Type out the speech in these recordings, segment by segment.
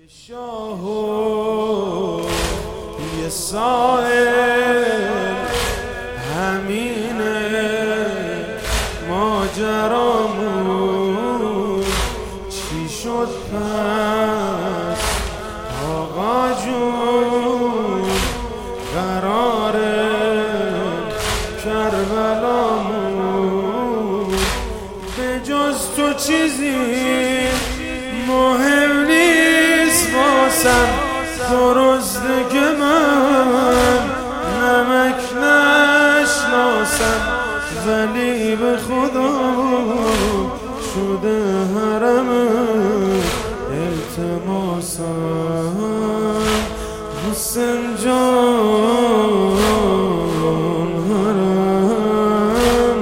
شاهو یه سائل همینه ماجرامون چی شد پس آقا جون قراره کربلامون به جز تو چیزی مهم نیست واسم درسته که من نمک نشناسم ولی به خدا شده حرم التماسم حسین جان حرم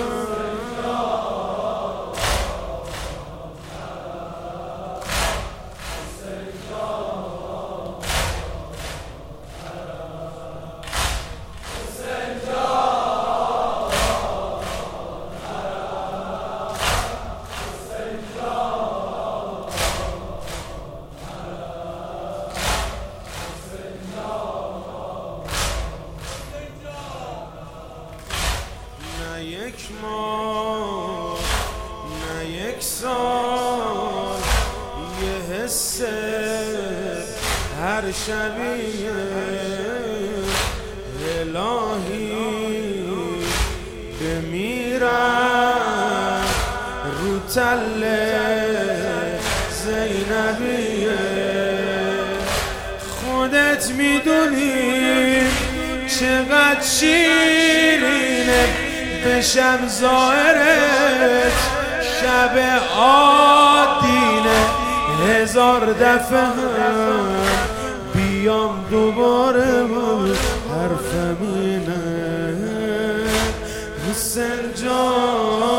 نه یک ماه نه یک سال یه حس هر شبیه الهی بمیرم رو تل زینبیه خودت میدونی چقدر شیرینه بشم ظاهرت شب عادینه هزار دفعه هم بیام دوباره حرفم اینه حسین جان